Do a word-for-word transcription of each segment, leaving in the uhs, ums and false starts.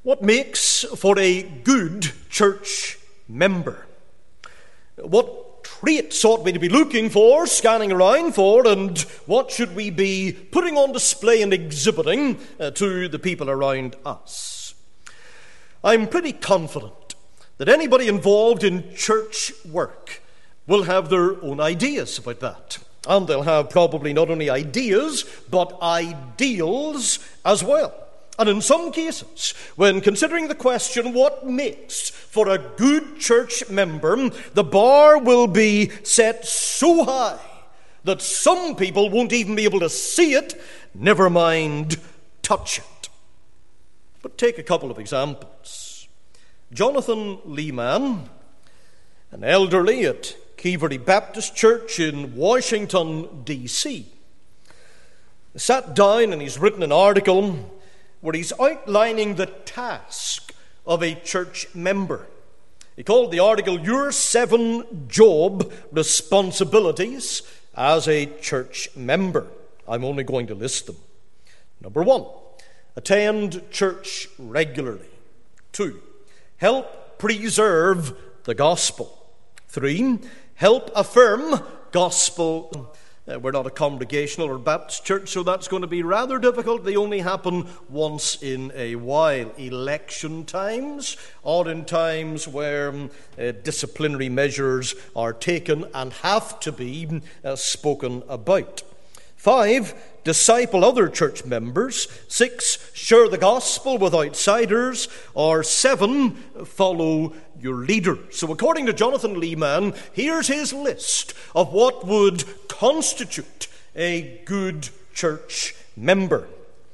What makes for a good church member? What traits ought we to be looking for, scanning around for, and what should we be putting on display and exhibiting uh, to the people around us? I'm pretty confident that anybody involved in church work will have their own ideas about that. And they'll have probably not only ideas, but ideals as well. And in some cases, when considering the question, what makes for a good church member, the bar will be set so high that some people won't even be able to see it, never mind touch it. But take a couple of examples. Jonathan Lehman, an elderly at Keeverty Baptist Church in Washington, D C, sat down and he's written an article where he's outlining the task of a church member. He called the article, Your Seven Job Responsibilities as a Church Member. I'm only going to list them. Number one, attend church regularly. Two, help preserve the gospel. Three, help affirm gospel. Uh, we're not a congregational or Baptist church, so that's going to be rather difficult. They only happen once in a while. Election times, or in times where um, uh, disciplinary measures are taken and have to be uh, spoken about. Five, disciple other church members. Six, share the gospel with outsiders. Or seven, follow your leader. So according to Jonathan Lehman, here's his list of what would constitute a good church member.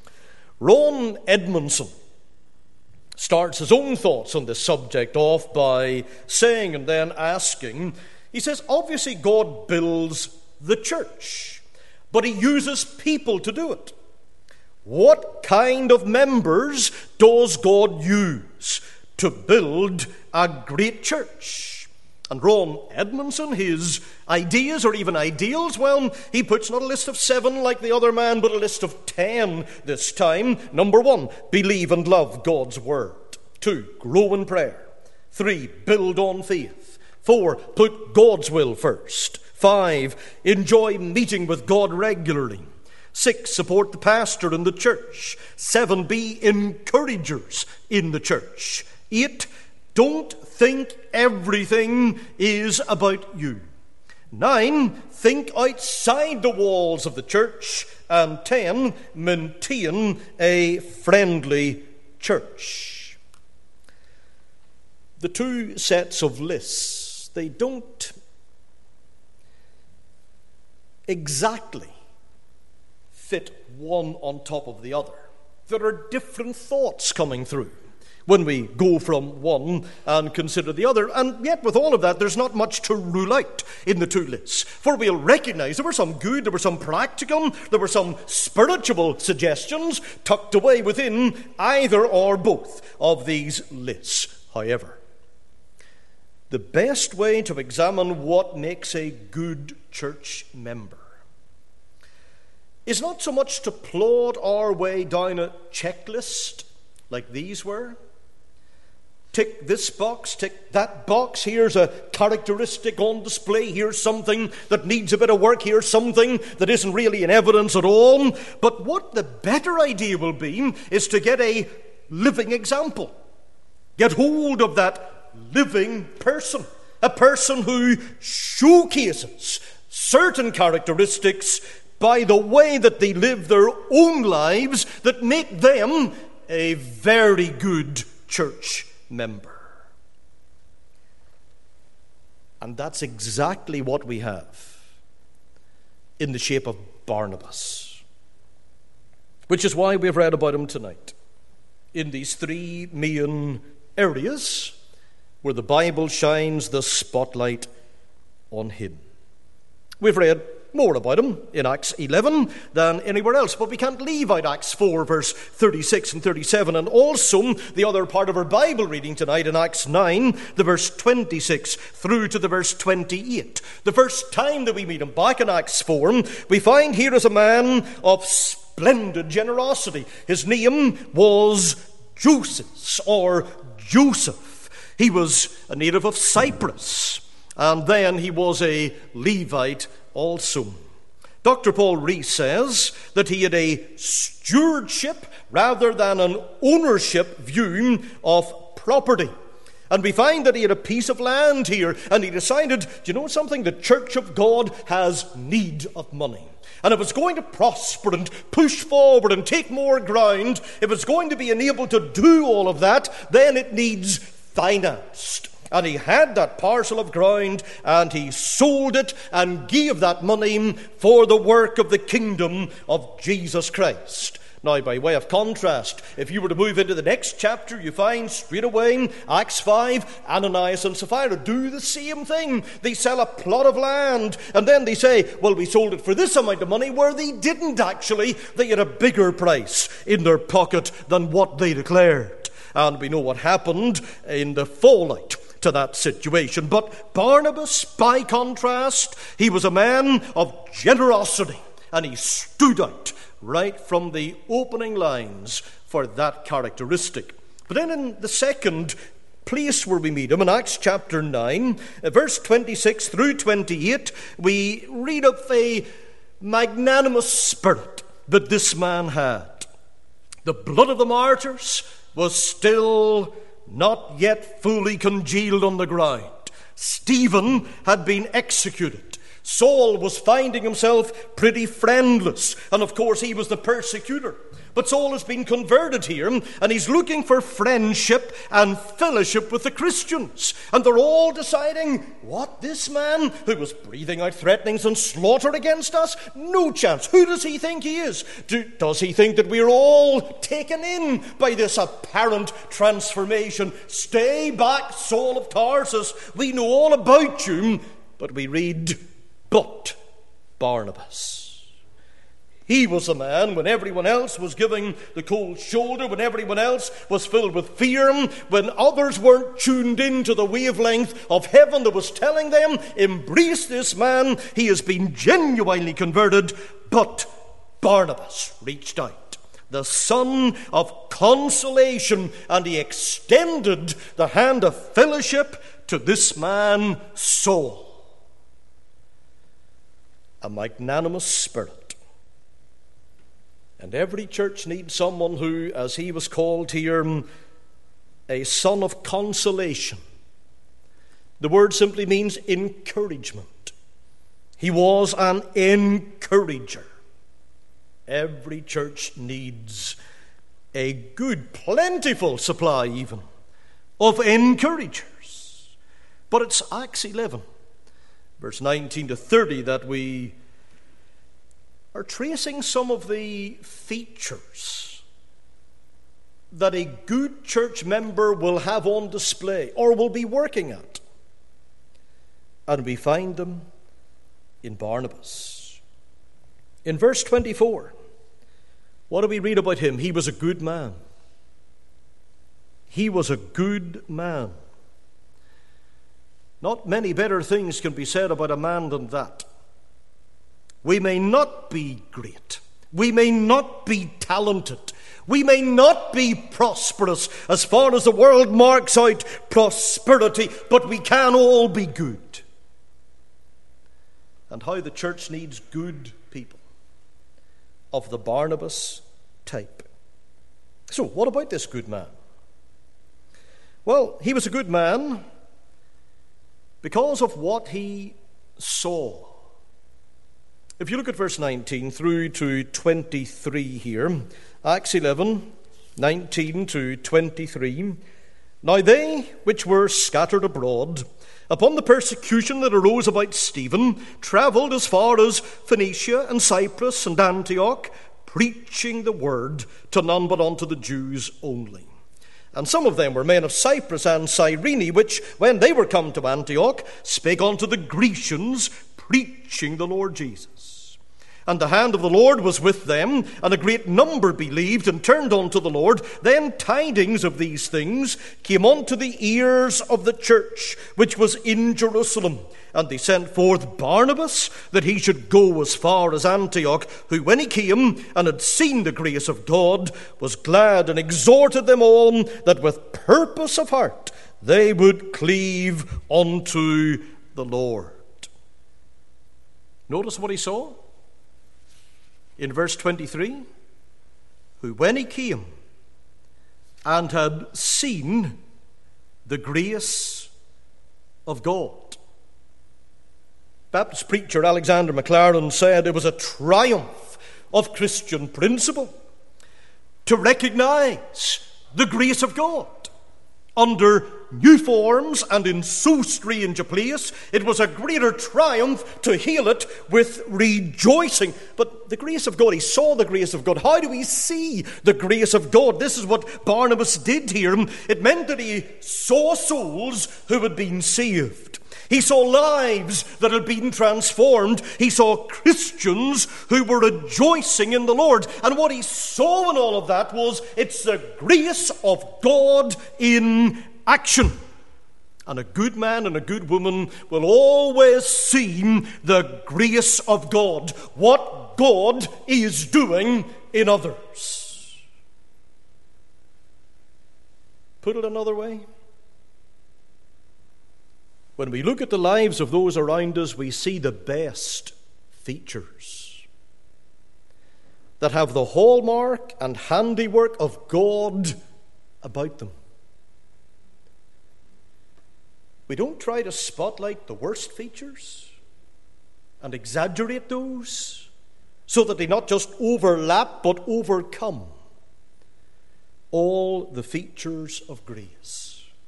Ron Edmondson starts his own thoughts on this subject off by saying and then asking, he says, obviously God builds the church, but he uses people to do it. What kind of members does God use to build a great church? And Ron Edmondson, his ideas or even ideals, well, he puts not a list of seven like the other man, but a list of ten this time. Number one, believe and love God's word. Two, grow in prayer. Three, build on faith. Four, put God's will first. Five, enjoy meeting with God regularly. Six, support the pastor in the church. Seven, be encouragers in the church. Eight, don't think everything is about you. Nine, think outside the walls of the church. And ten, maintain a friendly church. The two sets of lists, they don't exactly fit one on top of the other. There are different thoughts coming through when we go from one and consider the other. And yet with all of that, there's not much to rule out in the two lists. For we'll recognize there were some good, there were some practical, there were some spiritual suggestions tucked away within either or both of these lists. However, the best way to examine what makes a good church member is not so much to plod our way down a checklist like these were. Tick this box, tick that box. Here's a characteristic on display. Here's something that needs a bit of work. Here's something that isn't really in evidence at all. But what the better idea will be is to get a living example. Get hold of that living person. A person who showcases certain characteristics by the way that they live their own lives that make them a very good church member. And that's exactly what we have in the shape of Barnabas, which is why we've read about him tonight in these three main areas where the Bible shines the spotlight on him. We've read more about him in Acts eleven than anywhere else, but we can't leave out Acts four, verse thirty-six and thirty-seven, and also the other part of our Bible reading tonight in Acts nine, the verse twenty-six through to the verse twenty-eight. The first time that we meet him back in Acts four, we find here is a man of splendid generosity. His name was Joseph or Joseph. He was a native of Cyprus, and then he was a Levite also. Doctor Paul Rees says that he had a stewardship rather than an ownership view of property. And we find that he had a piece of land here, and he decided, do you know something? The Church of God has need of money. And if it's going to prosper and push forward and take more ground, if it's going to be enabled to do all of that, then it needs financed. And he had that parcel of ground, and he sold it and gave that money for the work of the kingdom of Jesus Christ. Now, by way of contrast, if you were to move into the next chapter, you find straight away, Acts five, Ananias and Sapphira do the same thing. They sell a plot of land, and then they say, well, we sold it for this amount of money, where they didn't actually. They had a bigger price in their pocket than what they declared. And we know what happened in the fallout to that situation. But Barnabas, by contrast, he was a man of generosity, and he stood out right from the opening lines for that characteristic. But then in the second place where we meet him, in Acts chapter nine, verse twenty-six through twenty-eight, we read of a magnanimous spirit that this man had. The blood of the martyrs was still not yet fully congealed on the ground. Stephen had been executed. Saul was finding himself pretty friendless, and of course he was the persecutor. But Saul has been converted here, and he's looking for friendship and fellowship with the Christians. And they're all deciding, what, this man who was breathing out threatenings and slaughter against us? No chance. Who does he think he is? Do, does he think that we're all taken in by this apparent transformation? Stay back, Saul of Tarsus. We know all about you. But we read, but Barnabas. He was a man when everyone else was giving the cold shoulder, when everyone else was filled with fear, when others weren't tuned into the wavelength of heaven that was telling them, embrace this man, he has been genuinely converted. But Barnabas reached out, the son of consolation, and he extended the hand of fellowship to this man, Saul. A magnanimous spirit. And every church needs someone who, as he was called here, a son of consolation. The word simply means encouragement. He was an encourager. Every church needs a good, plentiful supply even of encouragers. But it's Acts eleven, verse nineteen to thirty, that we are tracing some of the features that a good church member will have on display or will be working at. And we find them in Barnabas. In verse twenty-four, what do we read about him? He was a good man. He was a good man. Not many better things can be said about a man than that. We may not be great. We may not be talented. We may not be prosperous as far as the world marks out prosperity, but we can all be good. And how the church needs good people of the Barnabas type. So, what about this good man? Well, he was a good man because of what he saw. If you look at verse nineteen through to twenty-three here, Acts eleven, nineteen to twenty-three. Now they which were scattered abroad, upon the persecution that arose about Stephen, travelled as far as Phoenicia and Cyprus and Antioch, preaching the word to none but unto the Jews only. And some of them were men of Cyprus and Cyrene, which, when they were come to Antioch, spake unto the Grecians, preaching the Lord Jesus. And the hand of the Lord was with them, and a great number believed and turned unto the Lord. Then tidings of these things came unto the ears of the church, which was in Jerusalem. And they sent forth Barnabas, that he should go as far as Antioch, who when he came and had seen the grace of God, was glad, and exhorted them all, that with purpose of heart they would cleave unto the Lord. Notice what he saw in verse twenty-three. Who when he came and had seen the grace of God. Baptist preacher Alexander Maclaren said it was a triumph of Christian principle to recognize the grace of God under new forms and in so strange a place. It was a greater triumph to hail it with rejoicing. But the grace of God, he saw the grace of God. How do we see the grace of God? This is what Barnabas did here. It meant that he saw souls who had been saved. He saw lives that had been transformed. He saw Christians who were rejoicing in the Lord. And what he saw in all of that was, it's the grace of God in action. And a good man and a good woman will always see the grace of God, what God is doing in others. Put it another way, when we look at the lives of those around us, we see the best features that have the hallmark and handiwork of God about them. We don't try to spotlight the worst features and exaggerate those so that they not just overlap but overcome all the features of grace.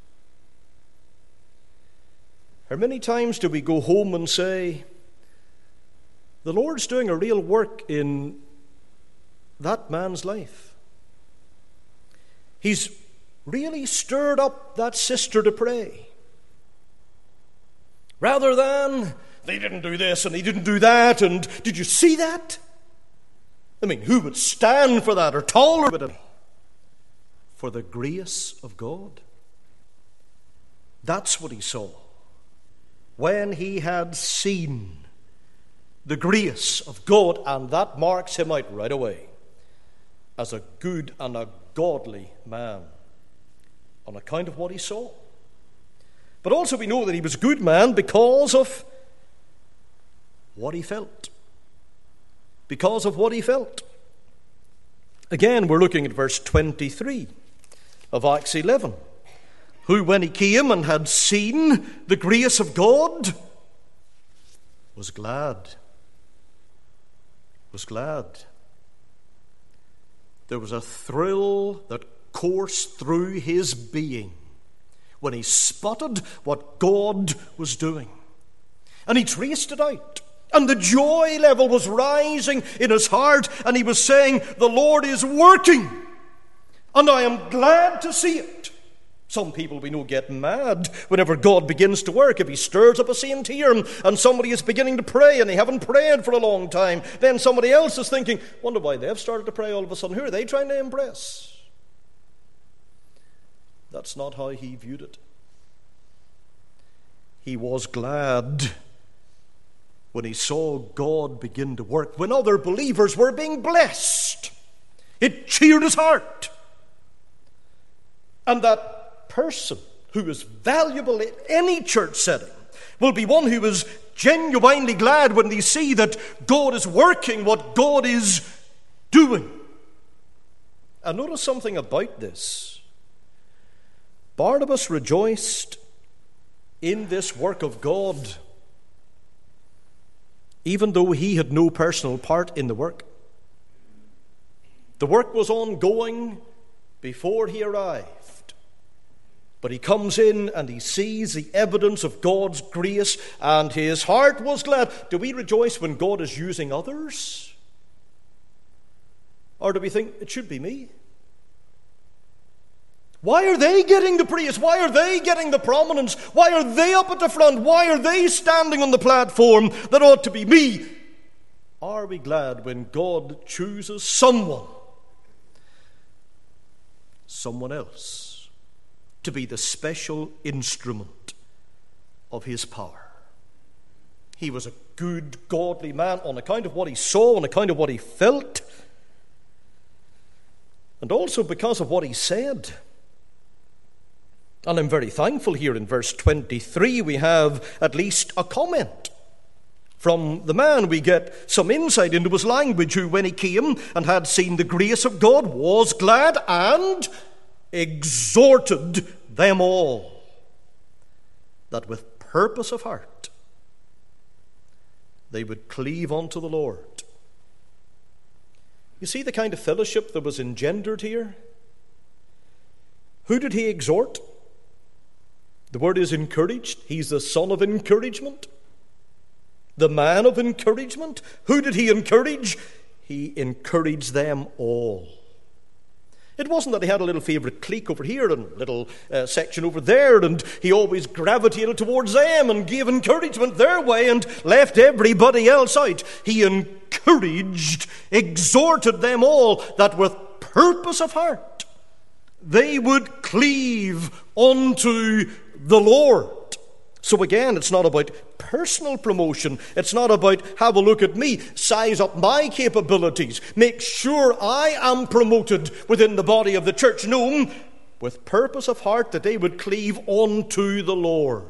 How many times do we go home and say, the Lord's doing a real work in that man's life. He's really stirred up that sister to pray. Rather than, they didn't do this and they didn't do that, and did you see that? I mean, who would stand for that or tolerate it? For the grace of God. That's what he saw when he had seen the grace of God, and that marks him out right away as a good and a godly man on account of what he saw. But also we know that he was a good man because of what he felt. Because of what he felt. Again, we're looking at verse twenty-three of Acts eleven. Who, when he came and had seen the grace of God, was glad. Was glad. There was a thrill that coursed through his being when he spotted what God was doing. And he traced it out. And the joy level was rising in his heart. And he was saying, the Lord is working. And I am glad to see it. Some people we know get mad whenever God begins to work. If he stirs up a saint here and somebody is beginning to pray and they haven't prayed for a long time, then somebody else is thinking, wonder why they've started to pray all of a sudden. Who are they trying to impress? That's not how he viewed it. He was glad when he saw God begin to work, when other believers were being blessed. It cheered his heart. And that person who is valuable in any church setting will be one who is genuinely glad when they see that God is working what God is doing. And notice something about this. Barnabas rejoiced in this work of God, even though he had no personal part in the work. The work was ongoing before he arrived. But he comes in and he sees the evidence of God's grace, and his heart was glad. Do we rejoice when God is using others? Or do we think, it should be me? Why are they getting the praise? Why are they getting the prominence? Why are they up at the front? Why are they standing on the platform? That ought to be me. are we glad when God chooses someone, someone else, to be the special instrument of his power. He was a good, godly man on account of what he saw, on account of what he felt, and also because of what he said. And I'm very thankful here in verse twenty-three we have at least a comment from the man. We get some insight into his language, who when he came and had seen the grace of God was glad and exhorted them all, that with purpose of heart they would cleave unto the Lord. You see the kind of fellowship that was engendered here? Who did he exhort? The word is encouraged. He's the son of encouragement, the man of encouragement. Who did he encourage? He encouraged them all. It wasn't that he had a little favourite clique over here and a little uh, section over there, and he always gravitated towards them and gave encouragement their way and left everybody else out. He encouraged, exhorted them all, that with purpose of heart they would cleave unto the Lord. So again, it's not about personal promotion. It's not about have a look at me, size up my capabilities, make sure I am promoted within the body of the church. No, with purpose of heart that they would cleave unto the Lord.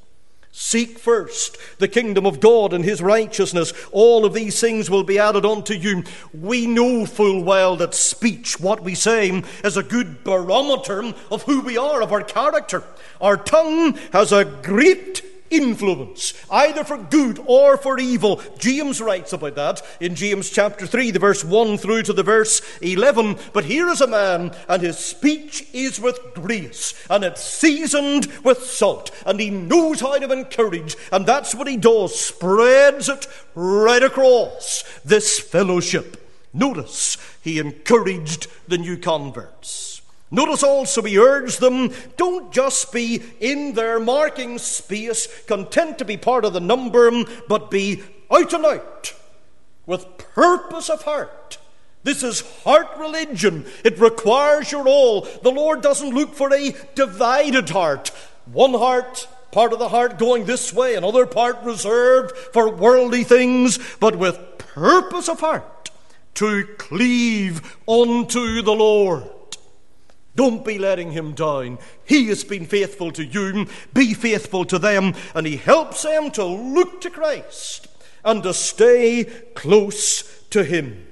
Seek first the kingdom of God and his righteousness. All of these things will be added unto you. We know full well that speech, what we say, is a good barometer of who we are, of our character. Our tongue has a great influence, either for good or for evil. James writes about that in James chapter three, the verse one through to the verse eleven. But here is a man, and his speech is with grace, and it's seasoned with salt, and he knows how to encourage, and that's what he does, spreads it right across this fellowship. Notice, he encouraged the new converts. Notice also he urged them, don't just be in their marking space, content to be part of the number, but be out and out with purpose of heart. This is heart religion. It requires your all. The Lord doesn't look for a divided heart. One heart, part of the heart going this way, another part reserved for worldly things, but with purpose of heart to cleave unto the Lord. Don't be letting him down. He has been faithful to you. Be faithful to them. And he helps them to look to Christ and to stay close to him.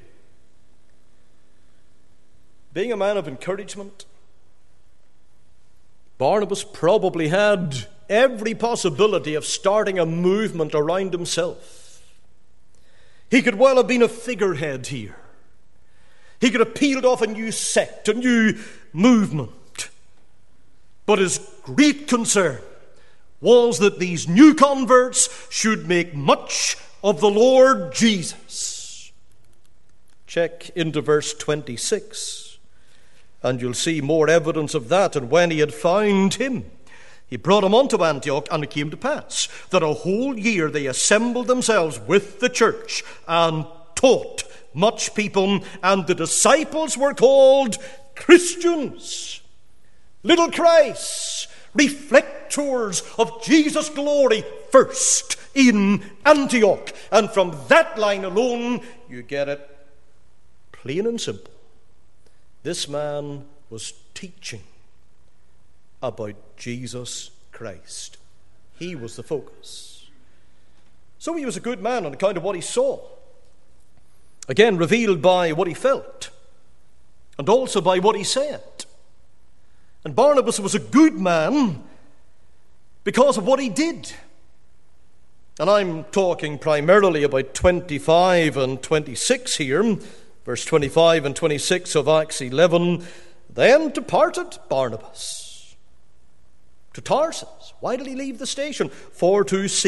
Being a man of encouragement, Barnabas probably had every possibility of starting a movement around himself. He could well have been a figurehead here. He could have peeled off a new sect, a new movement. But his great concern was that these new converts should make much of the Lord Jesus. Check into verse twenty-six, and you'll see more evidence of that. And when he had found him, he brought him unto Antioch, and it came to pass that a whole year they assembled themselves with the church and taught much people, and the disciples were called Christians, little Christs, reflectors of Jesus' glory first in Antioch. And from that line alone, you get it plain and simple. This man was teaching about Jesus Christ. He was the focus. So he was a good man on account of what he saw. Again, revealed by what he felt, and also by what he said. And Barnabas was a good man because of what he did. And I'm talking primarily about twenty-five and twenty-six here, verse twenty-five and twenty-six of Acts eleven. Then departed Barnabas to Tarsus. Why did he leave the station? For to seek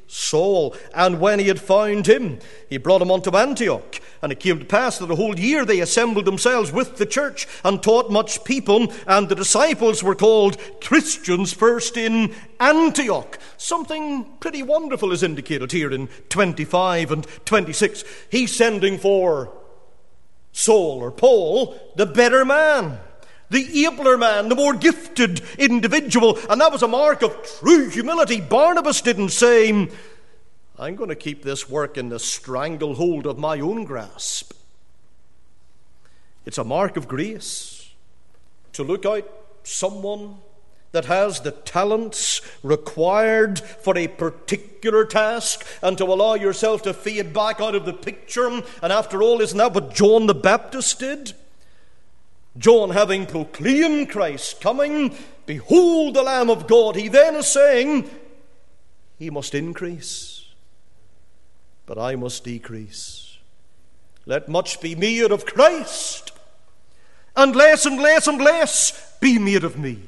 Saul. And when he had found him, he brought him unto Antioch. And it came to pass that a whole year they assembled themselves with the church and taught much people. And the disciples were called Christians first in Antioch. Something pretty wonderful is indicated here in twenty-five and twenty-six. He's sending for Saul or Paul, the better man, the abler man, the more gifted individual. And that was a mark of true humility. Barnabas didn't say, I'm going to keep this work in the stranglehold of my own grasp. It's a mark of grace to look out someone that has the talents required for a particular task and to allow yourself to fade back out of the picture. And after all, isn't that what John the Baptist did? John, having proclaimed Christ coming, behold the Lamb of God, he then is saying, he must increase, but I must decrease. Let much be made of Christ, and less and less and less be made of me.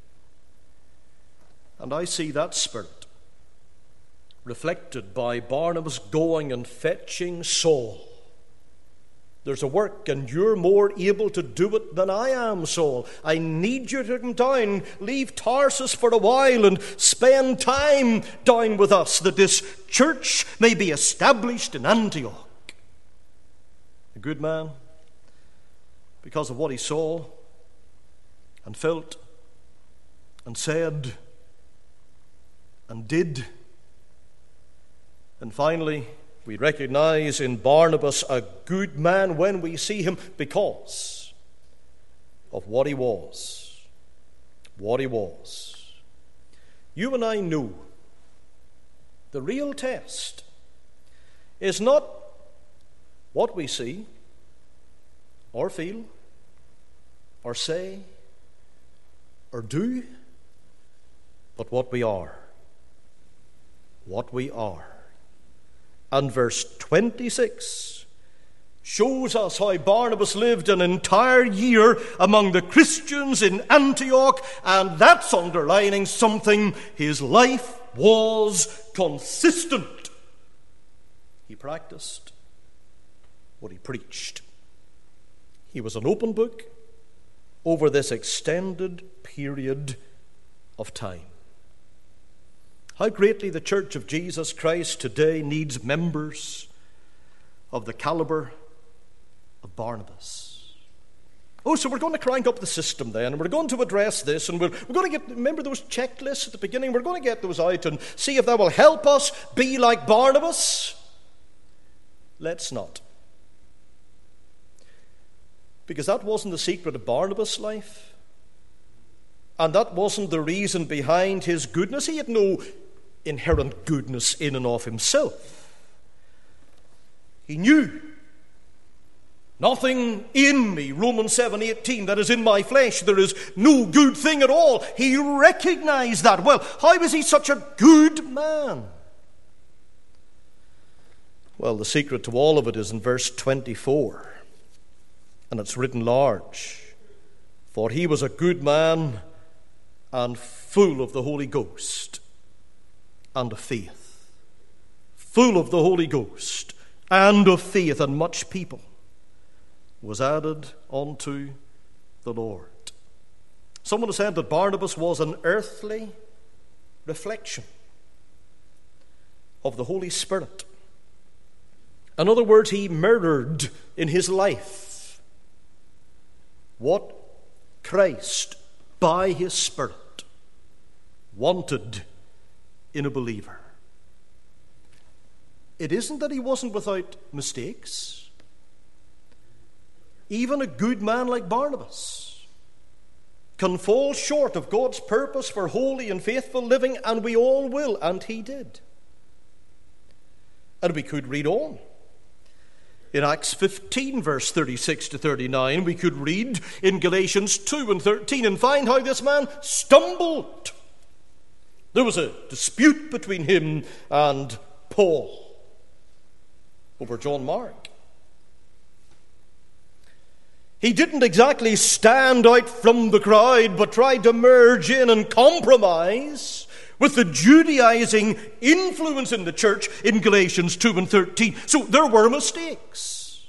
And I see that spirit reflected by Barnabas going and fetching Saul. There's a work, and you're more able to do it than I am, Saul. I need you to come down, leave Tarsus for a while, and spend time down with us, that this church may be established in Antioch. A good man, because of what he saw and felt and said and did. And finally, we recognize in Barnabas a good man when we see him because of what he was. What he was. You and I know the real test is not what we see or feel or say or do, but what we are. What we are. And verse twenty-six shows us how Barnabas lived an entire year among the Christians in Antioch, and that's underlining something. His life was consistent. He practiced what he preached. He was an open book over this extended period of time. How greatly the Church of Jesus Christ today needs members of the caliber of Barnabas. Oh, so we're going to crank up the system then, and we're going to address this, and we're, we're going to get, remember those checklists at the beginning? We're going to get those out and see if that will help us be like Barnabas. Let's not. Because that wasn't the secret of Barnabas' life. And that wasn't the reason behind his goodness. He had no inherent goodness in and of himself. He knew nothing in me, Romans seven eighteen, that is in my flesh. There is no good thing at all. He recognized that. Well, how was he such a good man? Well, the secret to all of it is in verse twenty-four. And it's written large. For he was a good man and full of the Holy Ghost and of faith. Full of the Holy Ghost and of faith, and much people was added unto the Lord. Someone has said that Barnabas was an earthly reflection of the Holy Spirit. In other words, he mirrored in his life what Christ, by his Spirit, wanted in a believer. It isn't that he wasn't without mistakes. Even a good man like Barnabas can fall short of God's purpose for holy and faithful living, and we all will, and he did. And we could read on. In Acts fifteen, verse thirty-six to thirty-nine, we could read in Galatians two and thirteen and find how this man stumbled. There was a dispute between him and Paul over John Mark. He didn't exactly stand out from the crowd, but tried to merge in and compromise with the Judaizing influence in the church in Galatians two and thirteen. So there were mistakes.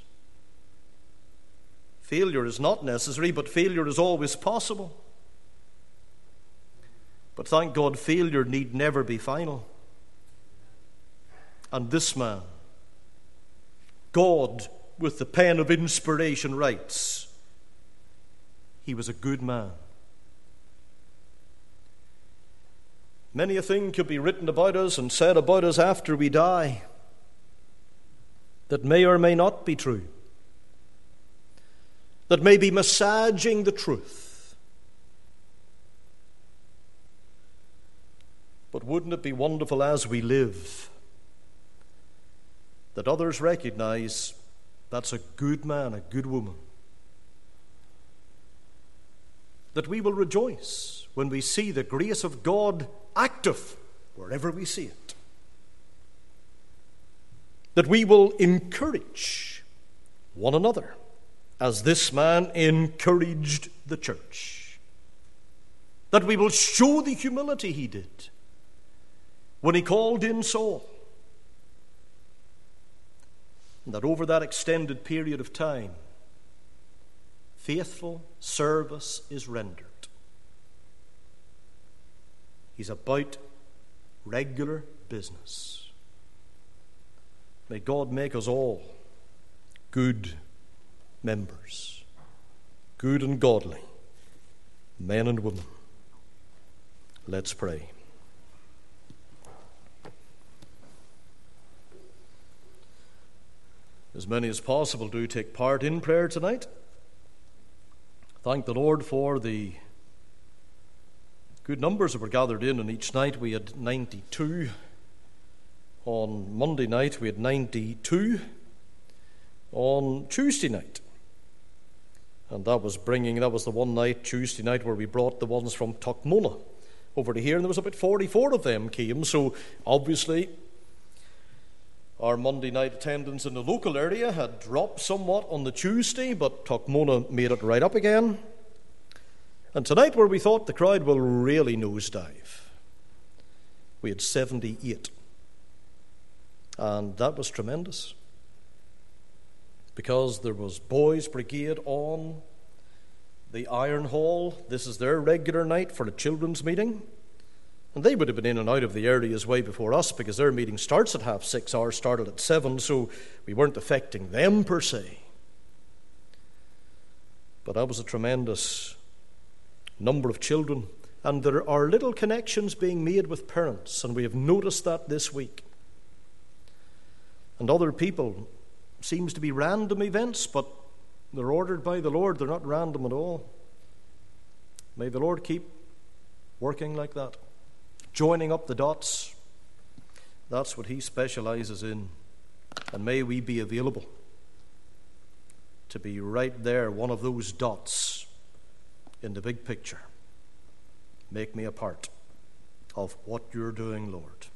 Failure is not necessary, but failure is always possible. But thank God, failure need never be final. And this man, God with the pen of inspiration, writes, he was a good man. Many a thing could be written about us and said about us after we die that may or may not be true, that may be massaging the truth. But wouldn't it be wonderful as we live that others recognize that's a good man, a good woman? That we will rejoice when we see the grace of God active wherever we see it. That we will encourage one another as this man encouraged the church. That we will show the humility he did when he called in Saul. And that over that extended period of time, faithful service is rendered. He's about regular business. May God make us all good members, good and godly men and women. Let's pray. As many as possible do take part in prayer tonight. Thank the Lord for the good numbers that were gathered in, and each night we had ninety-two. On Monday night we had ninety-two. On Tuesday night, and that was bringing, that was the one night, Tuesday night, where we brought the ones from Tuckmona over to here, and there was about forty-four of them came. So obviously our Monday night attendance in the local area had dropped somewhat on the Tuesday, but Tuckmona made it right up again. And tonight, where we thought the crowd will really nosedive, we had seventy-eight. And that was tremendous, because there was Boys Brigade on the Iron Hall. This is their regular night for a children's meeting. And they would have been in and out of the areas way before us, because their meeting starts at half six, ours started at seven, so we weren't affecting them per se. But that was a tremendous number of children, and there are little connections being made with parents, and we have noticed that this week. And other people, seems to be random events, but they're ordered by the Lord. They're not random at all. May the Lord keep working like that, joining up the dots. That's what he specializes in. And may we be available to be right there, one of those dots in the big picture. Make me a part of what you're doing, Lord.